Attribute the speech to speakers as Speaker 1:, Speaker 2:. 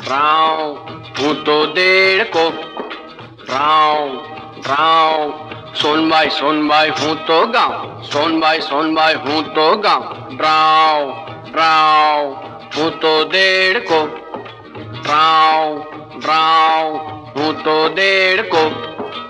Speaker 1: ड्राऊ हूँ तो डेढ़ को। ड्राऊ ड्राऊ सोन भाई हूँ तो गाँव। सोन भाई हूँ तो गाँव। ड्राऊ ड्राऊ हूँ तो डेढ़ को। ड्राऊ ड्राऊ हूँ तो डेढ़ को।